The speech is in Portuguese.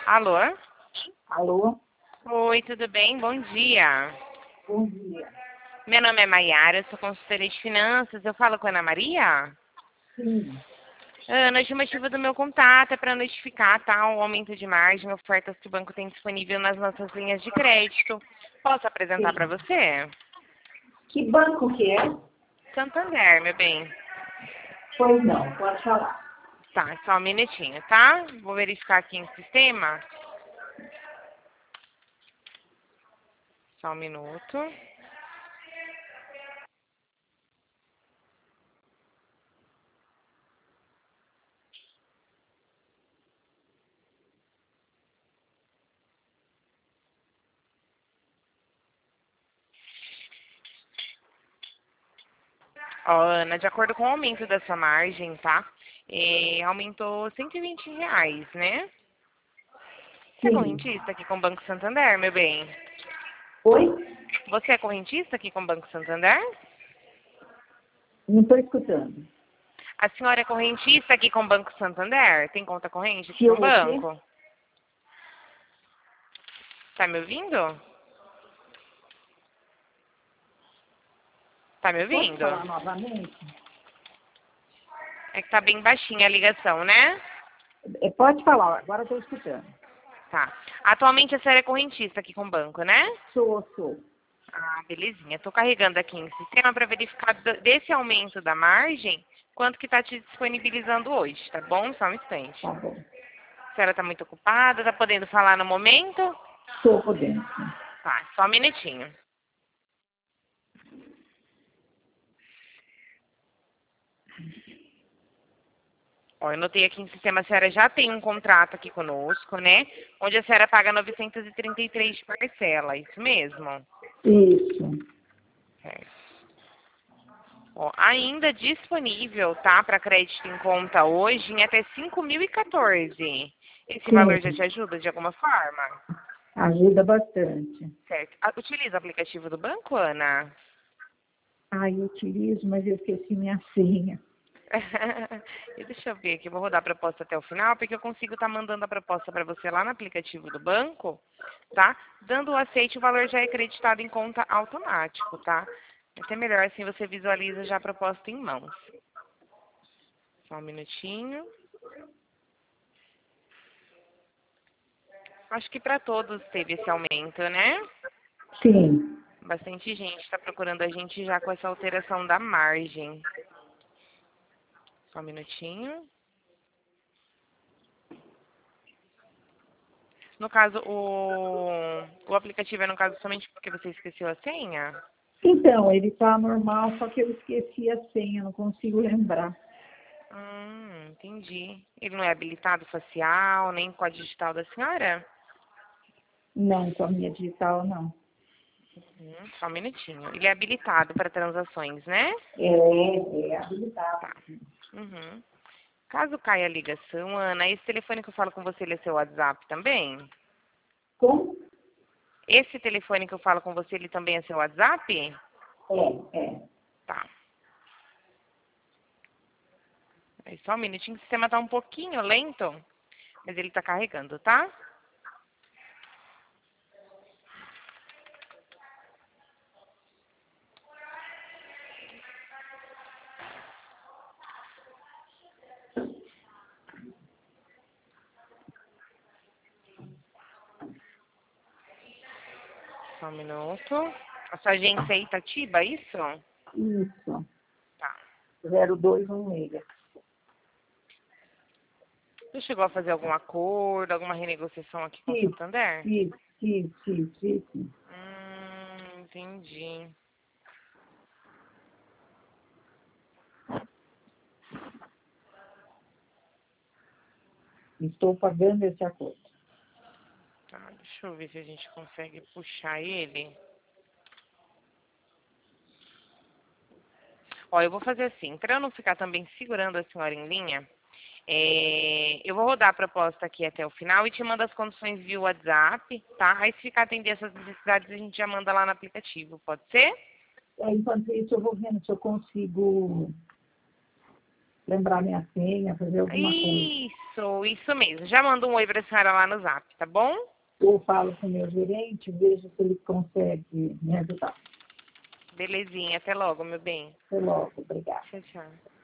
Alô? Alô? Oi, tudo bem? Bom dia. Bom dia. Meu nome é Maiara, eu sou consultora de finanças. Eu falo com a Ana Maria? Sim. Ana, o estimativa do meu contato é para notificar, tá? O aumento de margem, ofertas que o banco tem disponível nas nossas linhas de crédito. Posso apresentar para Sim. você? Que banco que é? Santander, meu bem. Pois não, pode falar. Tá, só um minutinho, tá? Vou verificar aqui no sistema. Só um minuto. Ó, Ana, de acordo com o aumento da sua margem, tá? Aumentou R$ 120, né? Você é Sim. correntista aqui com o Banco Santander, meu bem? Oi? Você é correntista aqui com o Banco Santander? Não estou escutando. A senhora é correntista aqui com o Banco Santander? Tem conta corrente aqui Se com eu o o quê? banco? Tá me ouvindo? Tá me Pode ouvindo? falar novamente? É que tá bem baixinha a ligação, né? Pode falar, agora estou escutando. Tá. Atualmente a senhora é correntista aqui com o banco, né? Sou. Ah, belezinha. Tô carregando aqui em sistema para verificar desse aumento da margem, quanto que tá te disponibilizando hoje, tá bom? Só um instante. Tá bom. A senhora tá muito ocupada? Tá podendo falar no momento? Estou podendo. Tá, só um minutinho. Ó, eu notei aqui em sistema, a senhora já tem um contrato aqui conosco, né? Onde a senhora paga 933 de parcela, isso mesmo? Isso. Certo. Ó, ainda disponível, tá? Para crédito em conta hoje em até 5.014. Esse valor já Sim. te ajuda de alguma forma? Ajuda bastante. Certo. Utiliza o aplicativo do banco, Ana? Eu utilizo, mas eu esqueci minha senha. E deixa eu ver aqui, eu vou rodar a proposta até o final, porque eu consigo estar mandando a proposta para você lá no aplicativo do banco, tá? Dando o aceite, o valor já é creditado em conta automático, tá? É até melhor assim você visualiza já a proposta em mãos. Só um minutinho. Acho que para todos teve esse aumento, né? Sim. Bastante gente está procurando a gente já com essa alteração da margem. Só um minutinho. No caso, o aplicativo é no caso somente porque você esqueceu a senha? Então, ele está normal, só que eu esqueci a senha, não consigo lembrar. Entendi. Ele não é habilitado facial, nem com a digital da senhora? Não, com a minha digital, não. Só um minutinho. Ele é habilitado para transações, né? É habilitado. Tá. Uhum. Caso caia a ligação, Ana, esse telefone que eu falo com você, ele é seu WhatsApp também? Como? Esse telefone que eu falo com você, ele também é seu WhatsApp? É. Tá. Aí só um minutinho, o sistema tá um pouquinho lento, mas ele tá carregando, tá? Só um minuto. A sua agência é Itatiba, é isso? Isso. Tá. 0216. Você chegou a fazer algum acordo, alguma renegociação aqui com o Fiz, Santander? fiz, fiz, fiz, fiz, fiz. Entendi. Estou pagando esse acordo. Tá, deixa eu ver se a gente consegue puxar ele. Ó, eu vou fazer assim, para eu não ficar também segurando a senhora em linha, eu vou rodar a proposta aqui até o final e te mando as condições via WhatsApp, tá? Aí se ficar atender essas necessidades, a gente já manda lá no aplicativo, pode ser? Enquanto isso, eu vou vendo se eu consigo lembrar minha senha, fazer alguma coisa. Isso mesmo. Já mando um oi pra senhora lá no Zap, tá bom? Eu falo com o meu gerente, vejo se ele consegue me ajudar. Belezinha. Até logo, meu bem. Até logo, obrigada. Tchau, tchau.